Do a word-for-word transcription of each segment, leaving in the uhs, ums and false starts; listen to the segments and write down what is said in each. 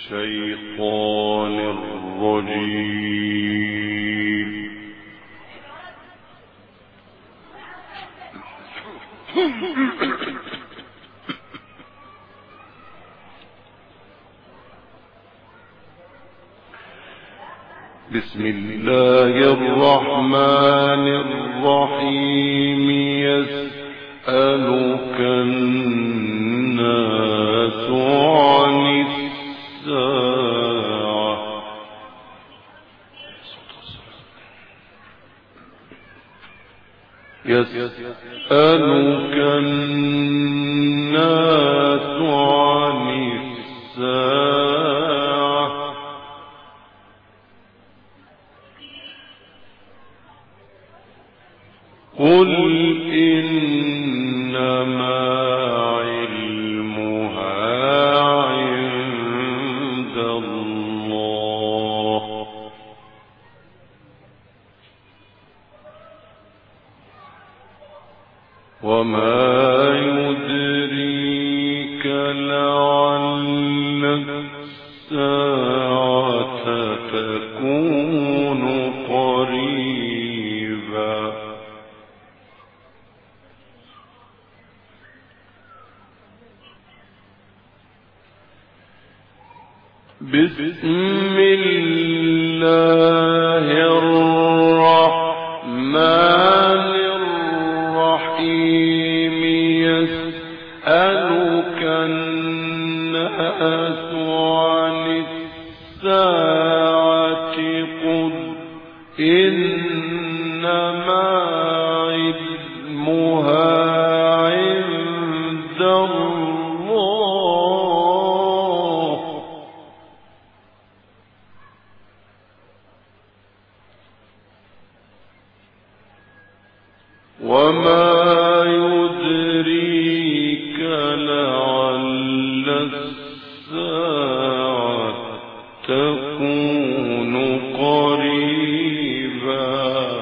الشيطان الرجيم. بسم الله الرحمن الرحيم. يسألك الناس عن الساعة يسألك الناس عن الساعة قل إنما علمها عند الله وما يدريك لعل الساعة تكون قريبا. بسم الله الرحمن الرحيم. يسألك الناس عن الساعة قل إنما علمها عند الله وما يدريك لعل الساعة تكون قريبا.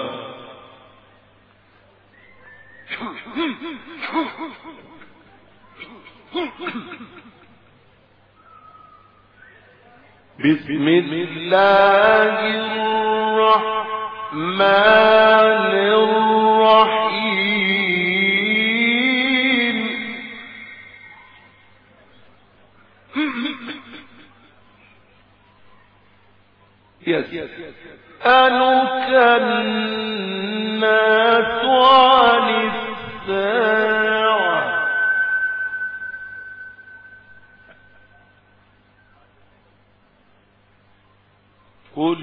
بسم الله الرحمن الرحيم. يسألك الناس عن الساعة قل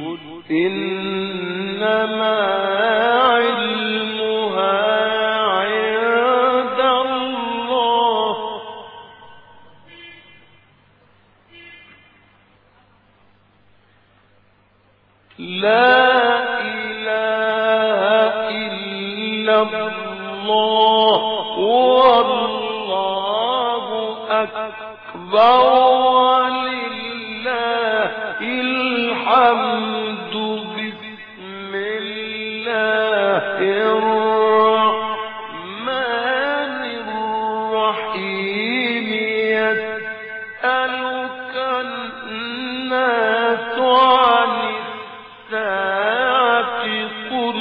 إنما علمها عند الله لا إله إلا الله والله أكبر ولله الحمد. بسم الله الرحمن الرحيم. يسألك الناس عن الساعة قل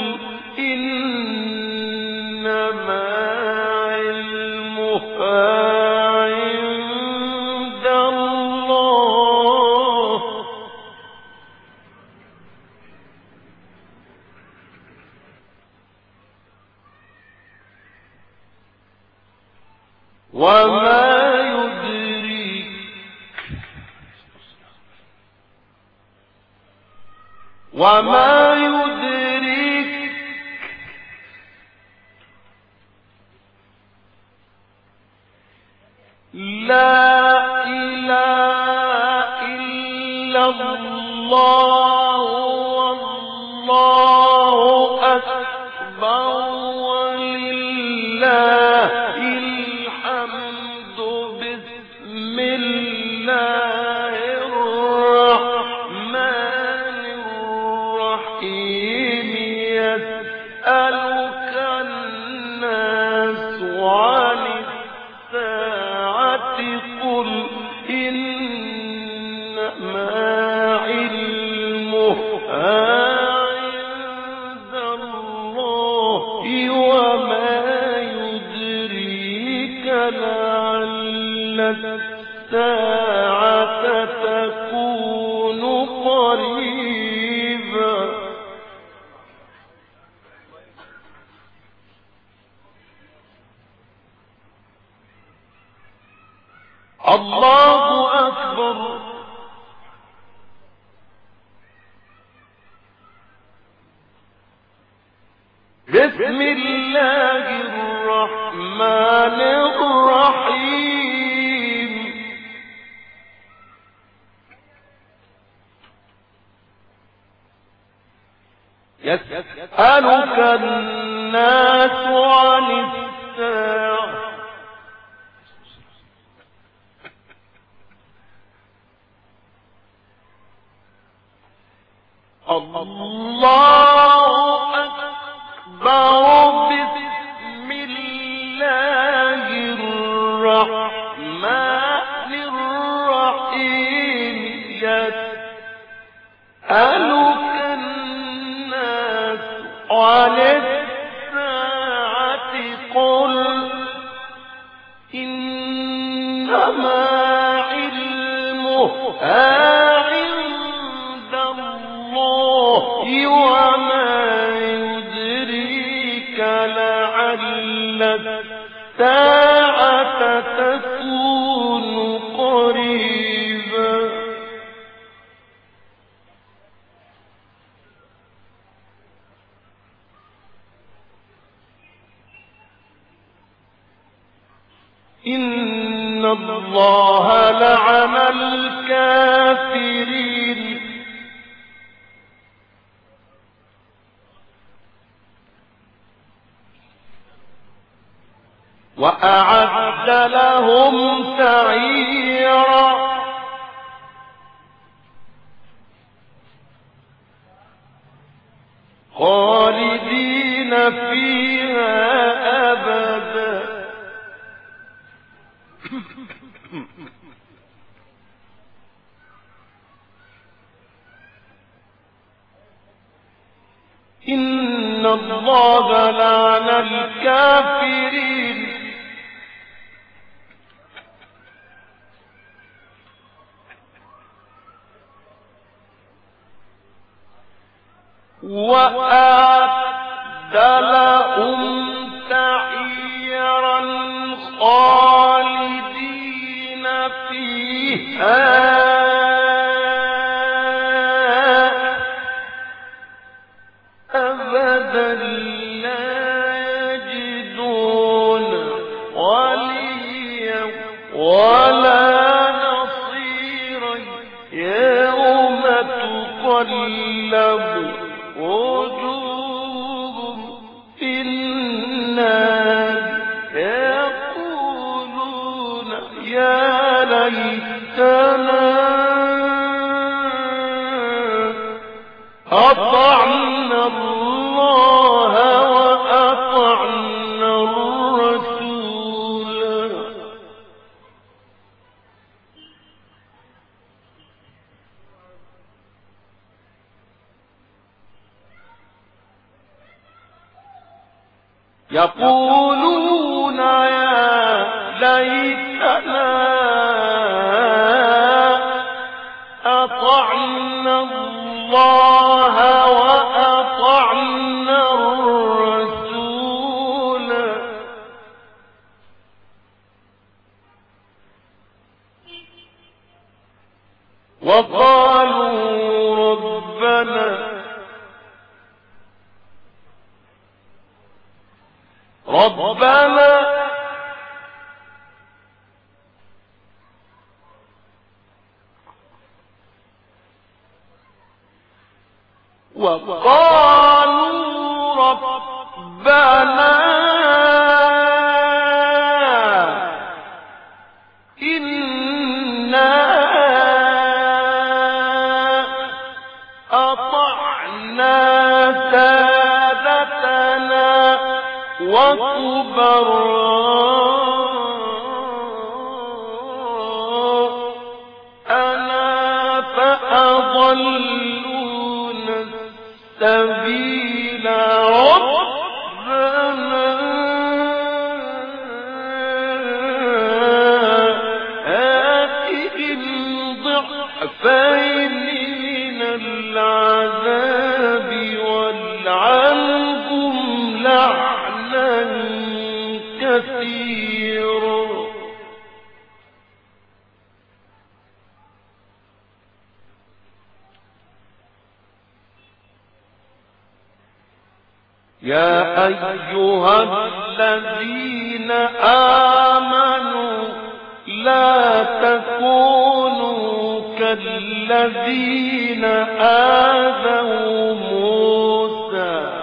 إنما علمها عند الله وما يدريك وما يدريك لا إله إلا الله والله أكبر ولله الحمد. بسم الله الرحمن الرحيم. يسألك الناس عن الساعة قل إن الله أكبر. بسم الله الرحمن الرحيم. يسألك الناس عن الساعة الله أكبر. بسم الله الرحمن الرحيم. يسألك الناس عن الساعة قل إنما علمها وما يدريك لعل الساعة تكون قريبا. إن الله لعن الكافرين وأعد لهم سعيرا. خالدين فيها أبدا. إن الله لعن الكافرين وأعد لهم سعيرا خالدين فيها أبدا لا يجدون وليا ولا نصيرا يوم تقلب وجوههم في النار يقولون يا ليتنا أطعنا الله وأطعنا الرسول. يقولون يا ليتنا أطعنا الله وأطعنا الرسول. وقالوا ربنا ربنا وقالوا ربنا إنا أطعنا سادتنا وكبراءنا ضعفين من العذاب والعنهم لعنا كثيرا. يا أيها الذين آمنوا لا تكونوا كالذين آذوا موسى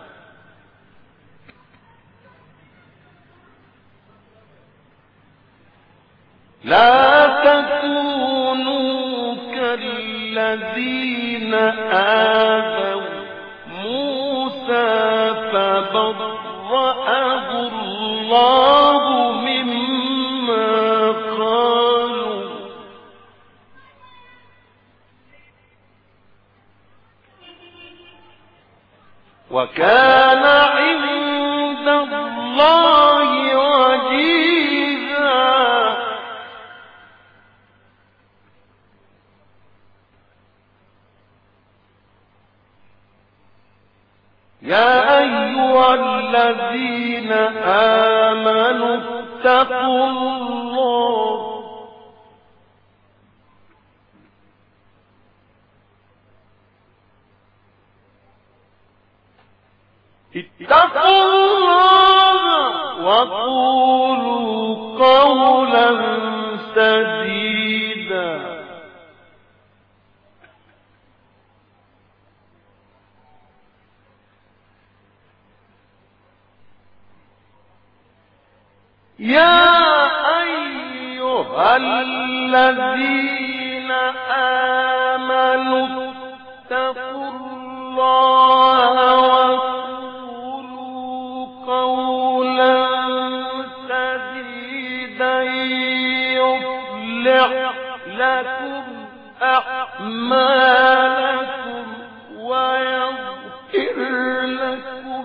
لا تكونوا كالذين آذوا موسى فبرأه الله مما قالوا وكان عند الله وجيها. يا أيها الذين آمنوا اتقوا الله اتقوا الله وقولوا قولا سديدا. يا أيها الذين آمنوا اتقوا الله وقولوا قولا سديدا يصلح لكم أعمالكم ويغفر لكم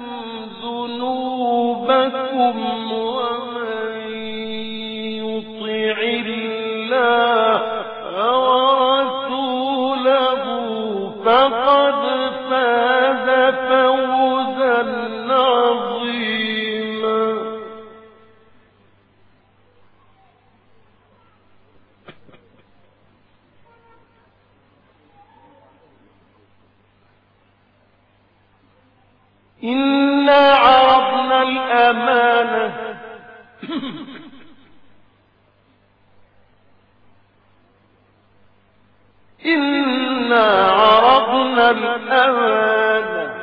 ذنوبكم فقد فاز فوزا عظيما. إنا عرضنا الأمانة إنا عرضنا الأمانة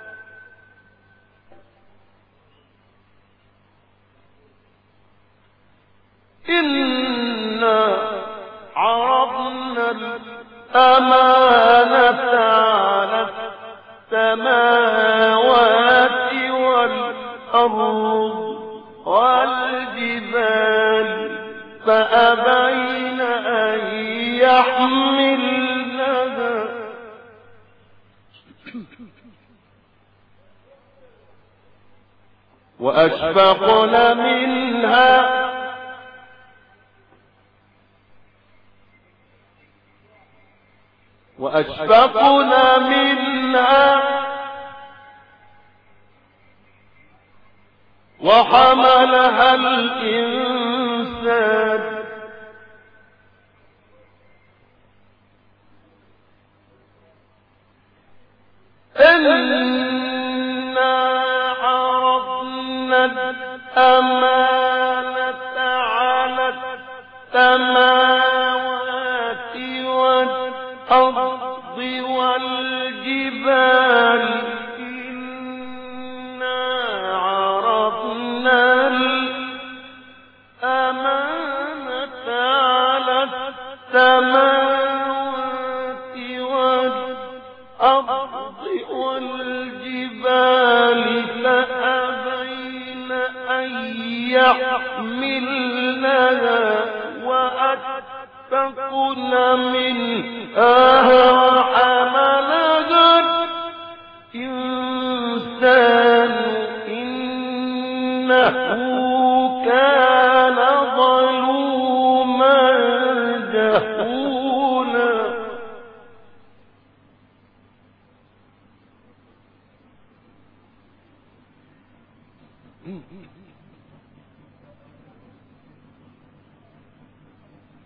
إنا عرضنا الأمانة على السماوات والأرض والجبال فأبين أن يحملنها وأشفقن منها وأشفقن منها وحملها الإنسان إنا عرضنا الأمانة على السماوات والأرض والجبال إنا عرضنا الأمانة على السماوات والأرض والجبال فأبين أن يحملنها وأشفقن منها وحملها الإنسان إنه كان ظلوما جهولا.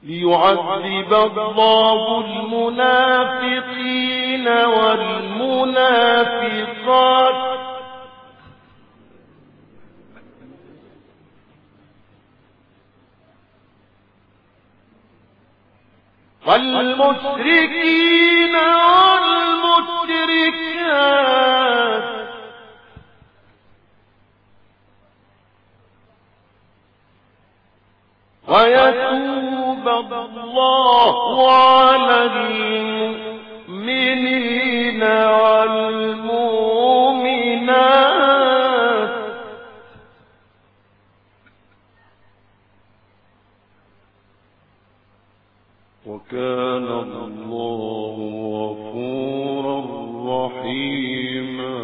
ليعذب الله المنافقين والمنافقات والمشركين والمشركات ويتوب الله على المؤمنين والمؤمنات وكان الله غفورا رحيما.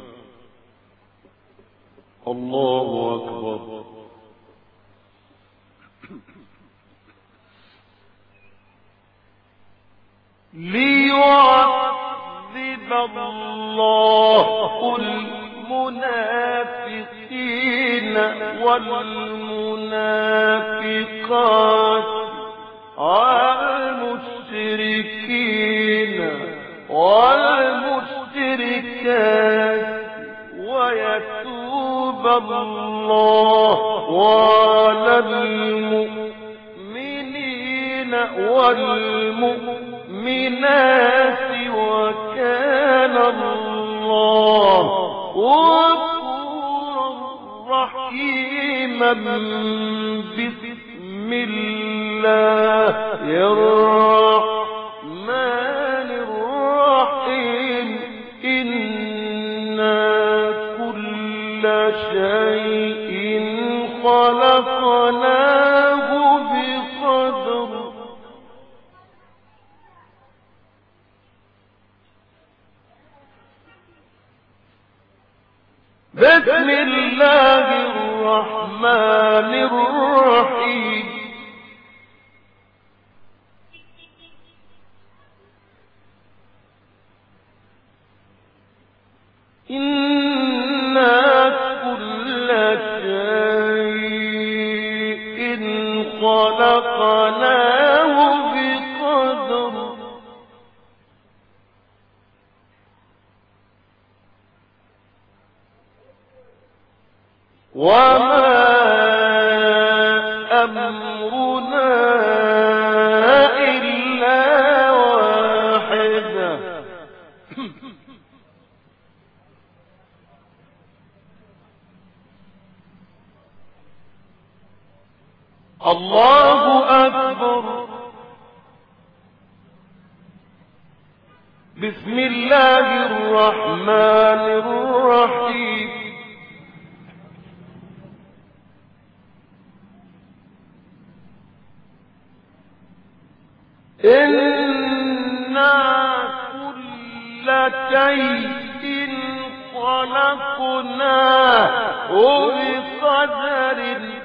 الله أكبر. ليعذب الله المنافقين والمنافقات والمشركين والمشركات ويتوب الله على المؤمنين والمؤمنات وكان الله غفورا رحيما. بسم الله الرحمن الرحيم. إنا كل شيء خلقناه بقدر. بسم الله الرحمن الرحيم. إنا كل شيء خلقناه بقدر. وما أمرنا إلا واحدة الله أكبر. بسم الله الرحمن الرحيم. إنا كل شيء خلقناه بقدر.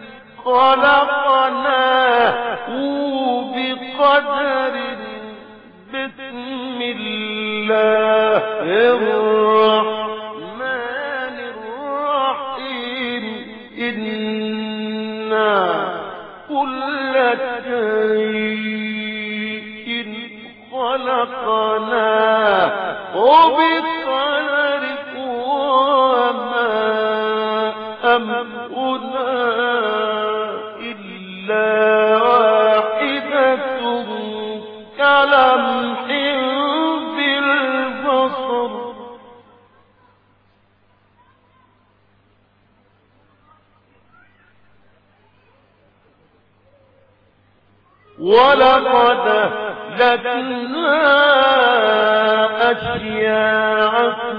خلقناه بقدر. بسم الله الرحمن الرحيم. إنا كل شيء خلقناه بقدر. وما أمرنا إلا واحدة كلمح بالبصر. ولقد أهلكنا أشياعكم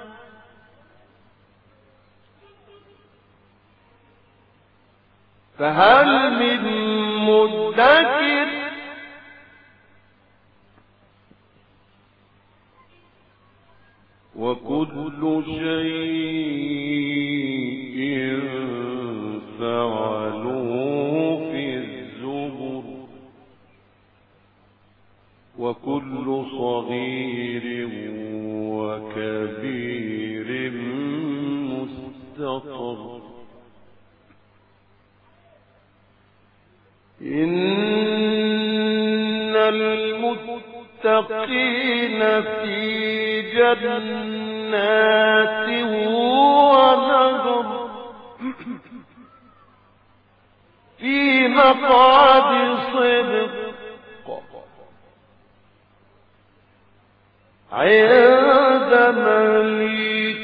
فهل من مدكر. وكل شيء فعلوه في الزبر. وكل صغير وكبير مستطر. إن المتقين في جنات ونهر في مقعد صدق عند مليك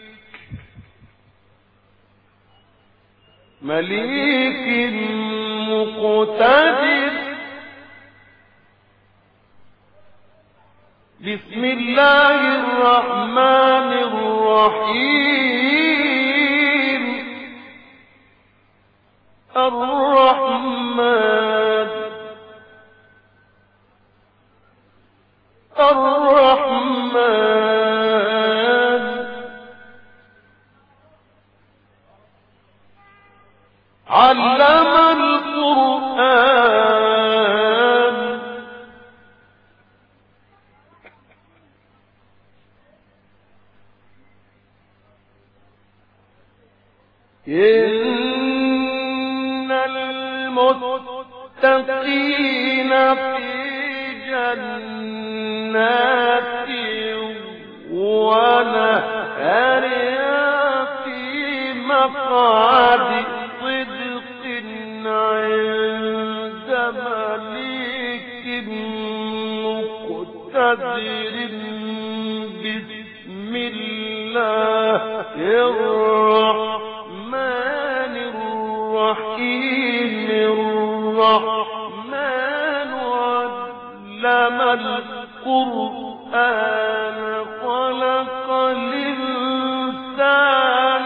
مليك مقتدر. بسم الله الرحمن الرحيم. الرحمن الرحمن علم القرآن إن المتقين في جنات ونهر في مقعد صدق عند مليك مقتدر. بسم الله الرحمن الرحيم. الرحمن علم القرآن خلق الإنسان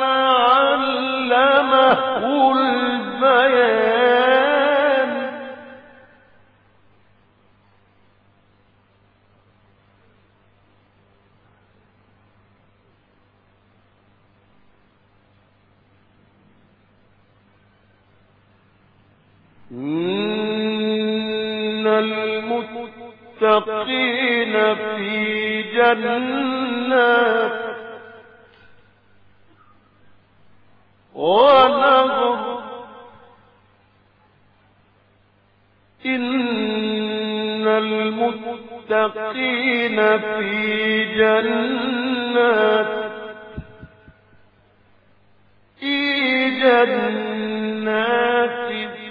علمه البيان. إن المتقين في جنات ونهر. إن المتقين في جنات في جنات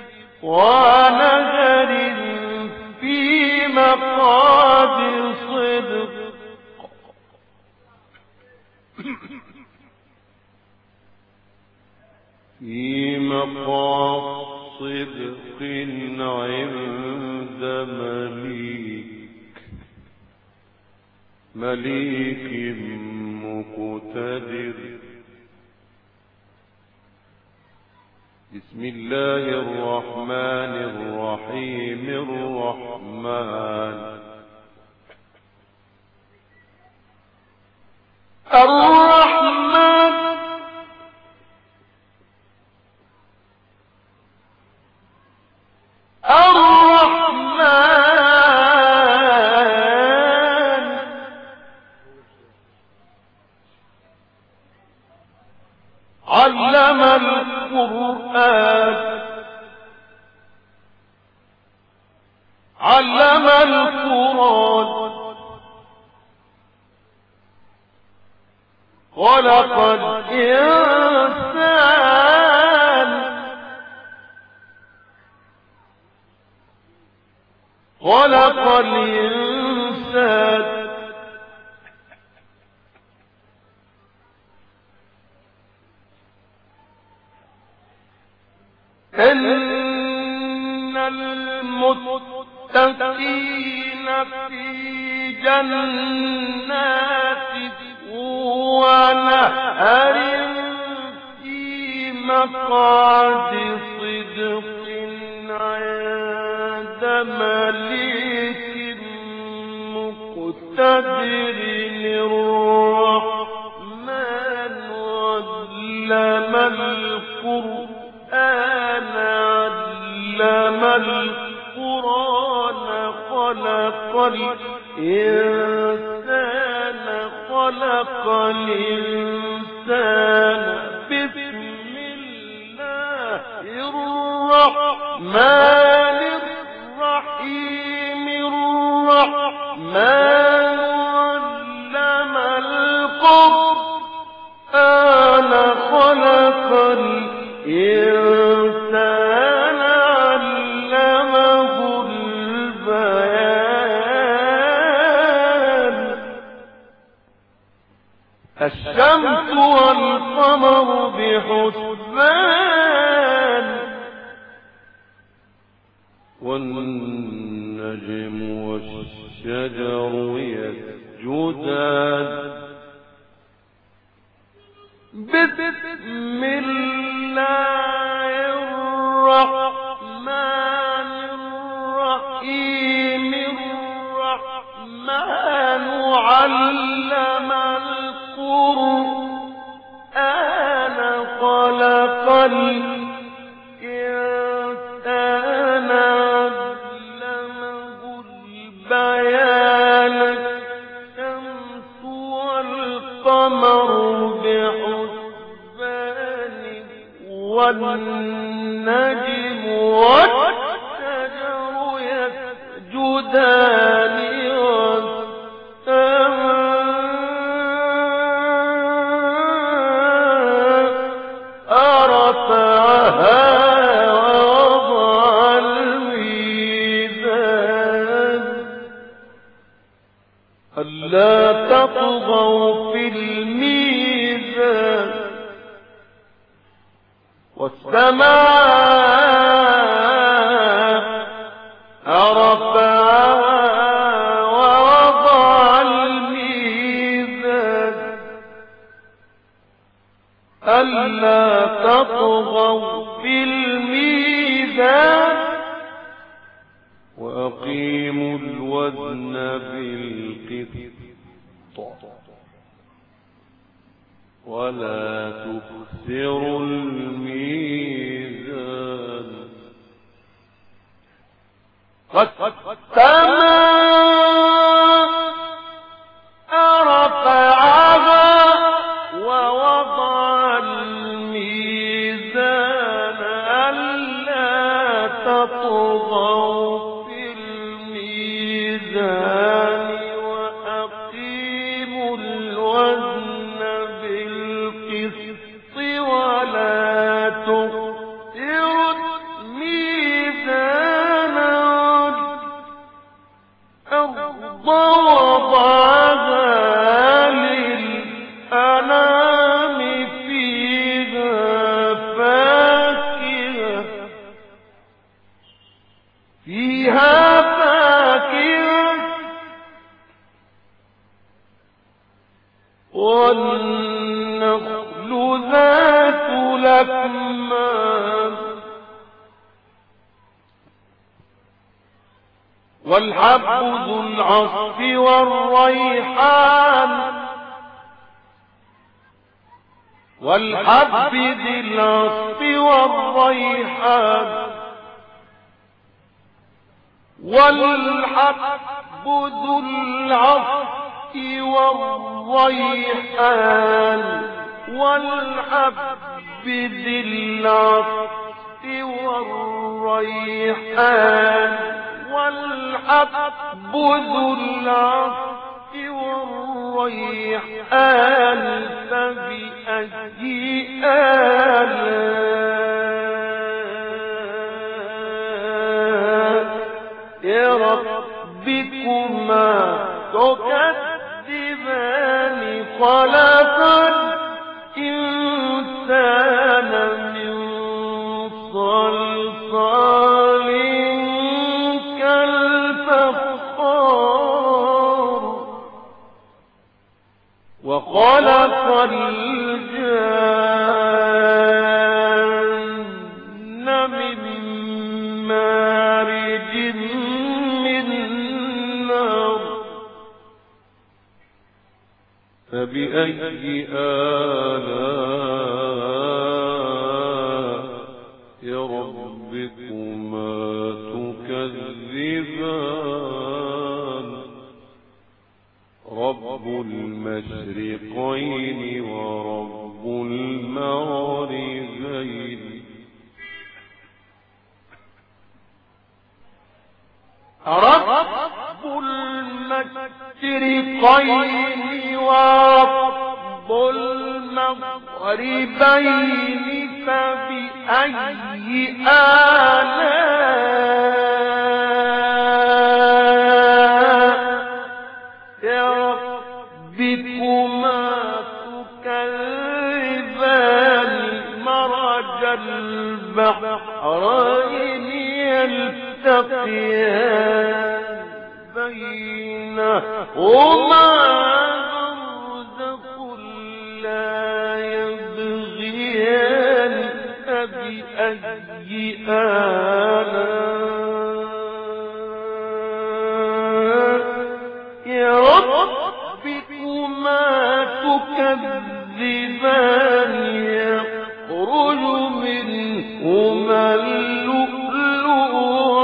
ونهر في مقعد صدق في مقعد صدق عند مليك مليك مقتدر. بسم الله الرحمن الرحيم. الرحمن الرحمن الرحمن علم القرآن علم القرآن خلق الإنسان خلق الإنسان إن المتقين في جنات ونهر في مقعد صدق عند مليك مقتدر. الرحمن علم القرآن علم القرآن خلق الإنسان خلق الإنسان. بسم الله الرحمن الرحيم. الرحمن علم القرآن خلق الإنسان علمه البيان الشمس والقمر بحسبان والنجم والشجر يسجدان بسم الله الرحمن الرحيم الرحمن علم القرآن خلق الإنسان علمه البيان الشمس والقمر بحسبان والنجم والشجر يسجدان لا تطغوا في الميزان والسماء رفعها ووضع الميزان ألا تطغوا في الميزان وأقيموا الوزن بالقسط ولا تخسروا الميزان والسماء رفعها ووضع الميزان ألا تطغوا في الميزان وأقيموا الوزن بالقسط ولا تخسروا الميزان والأرض وضعها للأنام فيها فاكهة فيها فاكهة والنخل ذات الأكمام والحب ذو العصف والريحان والحب ذي العصف والريحان والحب ذو العصف والريحان والحب ذي العصف والريحان والحب ذو العصف والريحان فبأي آلاء ربكما تكذبان خلق الإنسان من صلصال كالفخار وخلق الجان من مارج من نار فبأي آلاء ربكما تكذبان رب المشرقين ورب المغربين رب المشرقين المشرقين ورب المغربين فبأي آلاء ربكما تكذبان مرج البحرين يلتقيان بينهما برزخ لا يبغيان فبأي آلاء ربكما تكذبان يخرج منهما اللؤلؤ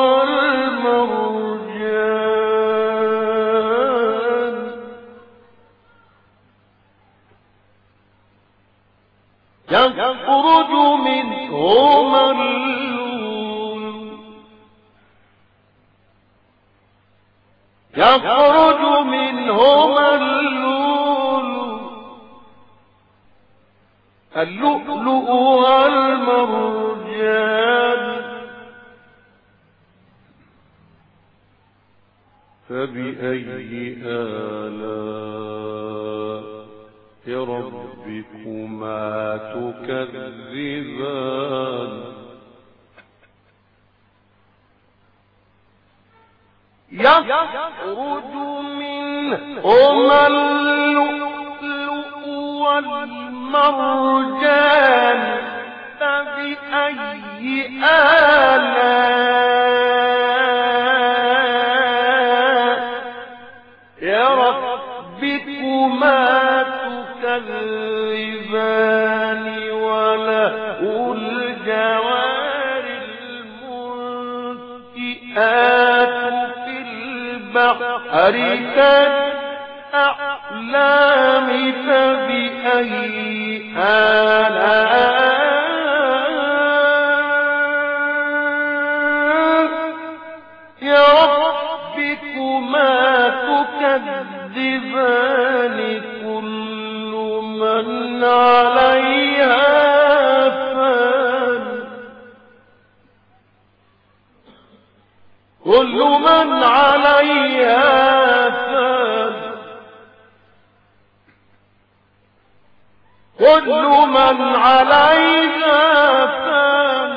والمرجان يخرج منهما اللؤلؤ يخرج منهما اللؤلؤ اللؤلؤ والمرجان فبأي آلاء ربكما تكذبان يخرج منهما اللؤلؤ والمرجان فبأي آلاء ربكما تكذبان وله الجوار المنشآت في البحر كالأعلام فبأي آلاء ربكما تكذبان كل من عليها فان كل من عليها فان كل من عليها فان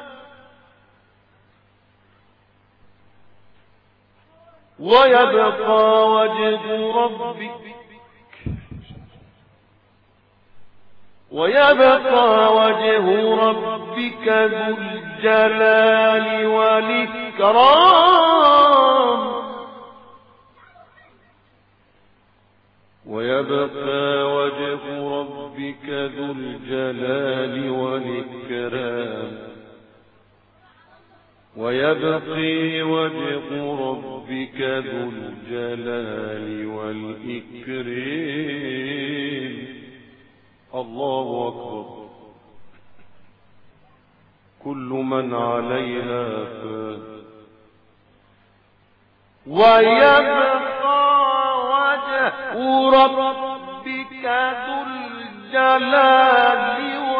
ويبقى وجه ربك ويبقى وجه ربك ذو الجلال والإكرام ويبقى وجه ربك ذو الجلال والإكرام ويبقي وجه ربك ذو الجلال والإكرام. الله أكبر. كل من عليها فان ويبقى وجه ربك ذو الجلال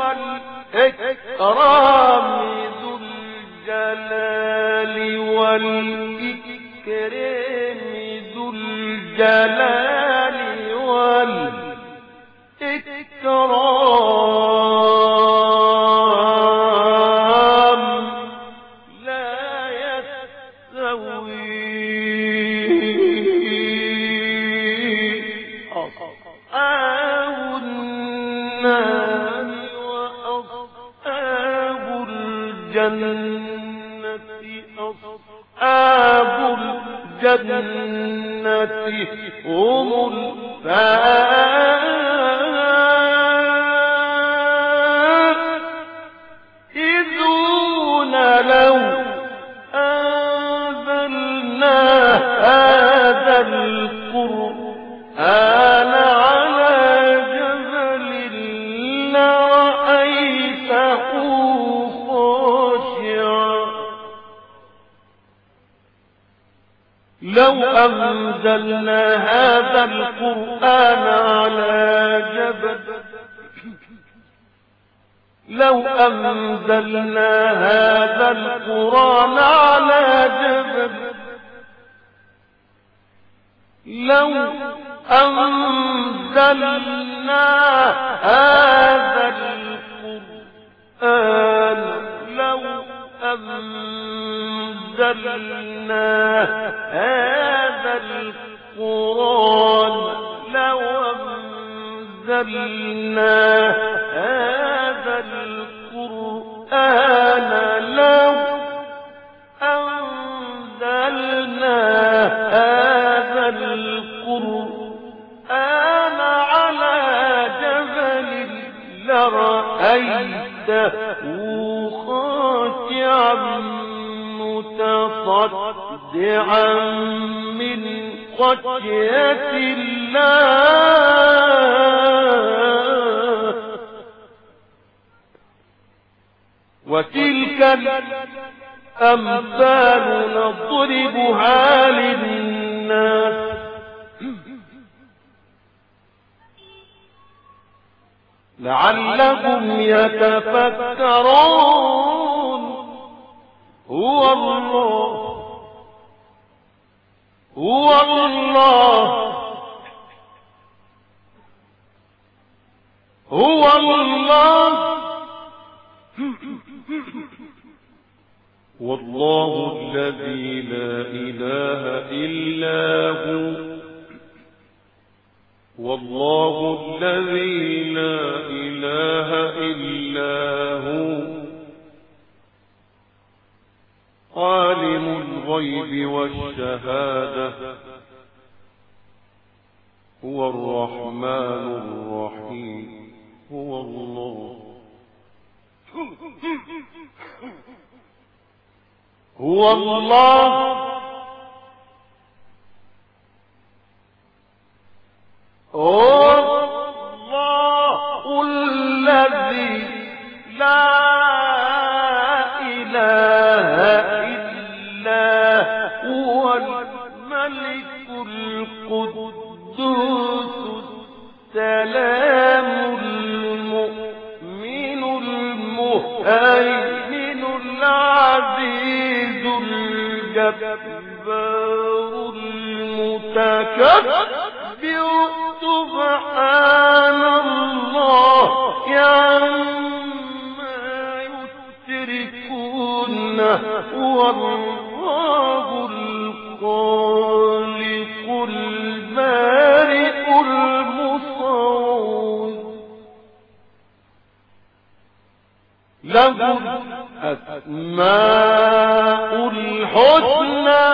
والإكرام ذو الجلال والإكرام ذو الجلال والإكرام لا يستوي أصحاب النار وأصحاب الجنة أصحاب الجنة هم الفائزون لو أنزلنا هذا القرآن على جبل لرأيته خاشعا لو أنزلنا هذا القرآن على جبل لو أنزلنا هذا القرآن على جبل لو أنزلنا هذا القرآن لو أنزلنا هذا القرآن لو أنزلنا هذا القرآن لو أنزلنا هذا القرآن على جبل لرأيته خاشعا متصدعا من خشية الله وتلك الأمثال نضربها للناس لعلهم يتفكرون هو الله هو الله هو الله والله الذي لا إله إلا هو والله الذي لا إله إلا هو عالم الغيب والشهادة هو الرحمن الرحيم هو الله هو الله هو الله الذي لا إله إلا هو الملك القدوس السلام المؤمن المهيمن العزيز الجبار المتكبر سبحان الله عما يشركون هو الله الخالق البارئ المصور له الأسماء الحسنى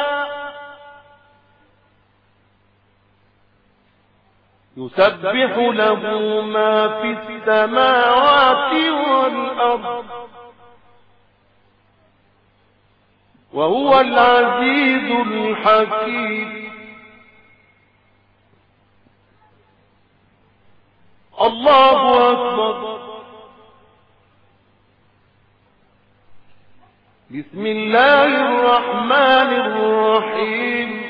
يسبح له ما في السماوات والأرض وهو العزيز الحكيم الله أكبر بسم الله الرحمن الرحيم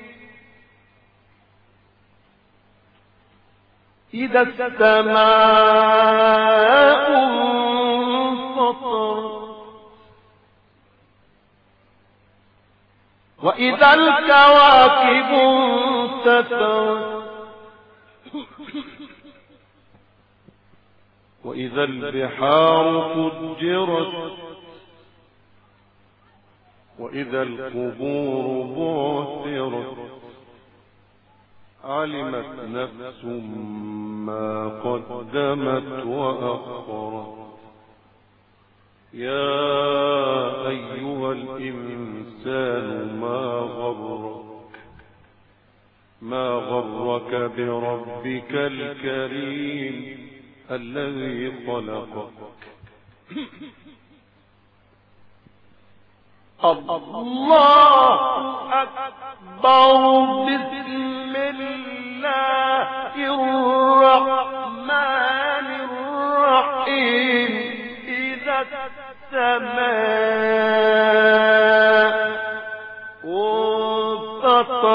إذا السماء انفطرت وإذا الكواكب انتثرت وإذا البحار فجرت وإذا القبور بعثرت علمت نفس ما قدمت وأخرت يا أيها الإنسان ما غرك ما غرك بربك الكريم الذي خلقك الله أكبر بسم الله الرحمن الرحيم إذا السماء انفطرت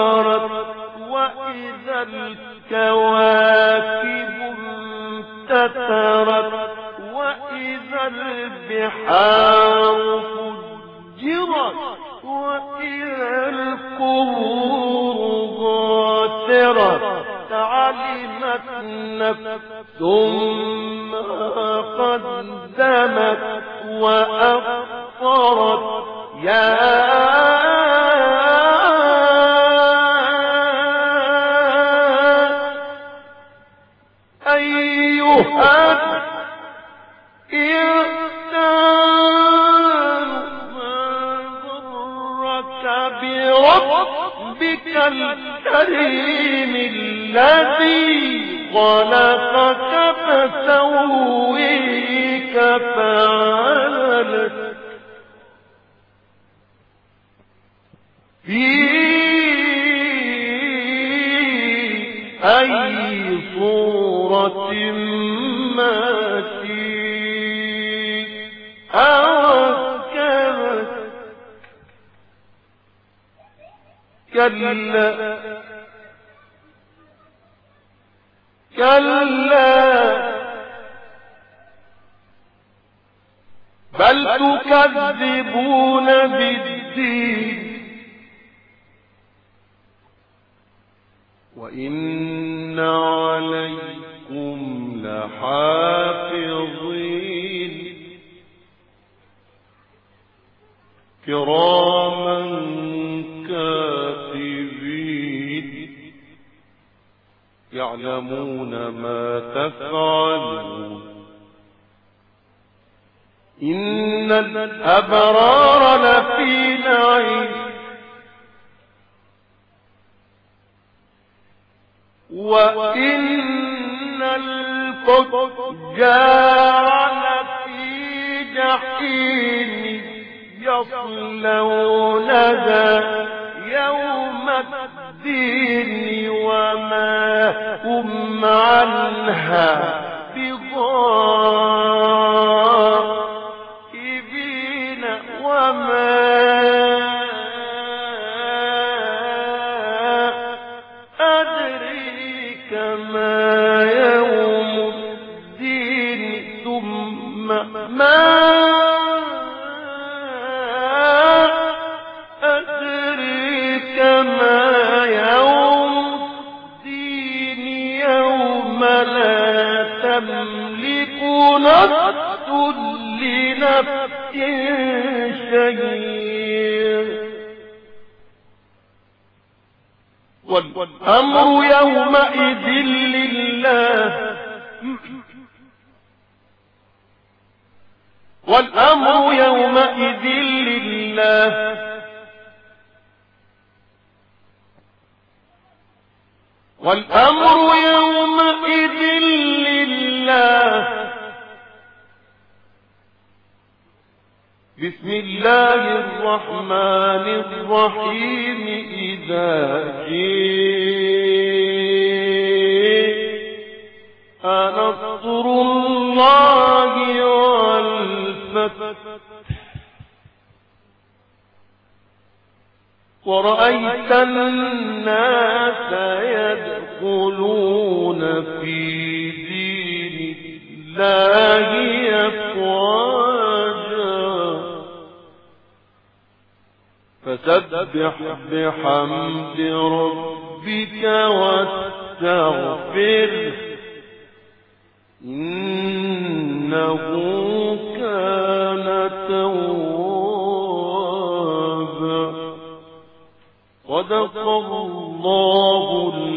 وإذا الكواكب انتثرت وإذا البحار فجرت وإذا القبور غاترت علمت نفس ما قدمت وأخرت يا أيها الإنسان ما غرك بربك الكريم الذي خلقك فسويك فعدلك في أي صورة ما شئت أركبك كلا كلا بل تكذبون بالدين وإن عليكم لحافظين كراما كاتبين يعلمون ما تفعلون إن الأبرار لفي نعيم وإن الفجار لفي جحيم يصلونها يوم الدين وما هم عنها بغائبين وما أدريك ما يوم الدين ثم ما أدريك ما يوم الدين يوم لا تملك نفس لنفس شيئا والأمر يومئذ لله والأمر يومئذ لله والأمر يومئذ لله بسم الله الرحمن الرحيم إذا جاء نصر الله والفتح ورأيت الناس يدخلون في دين الله أفواجا فسبح بحمد ربك واستغفره إنه كان توابا صدق الله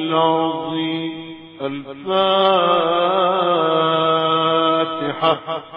العظيم. الفاتحة.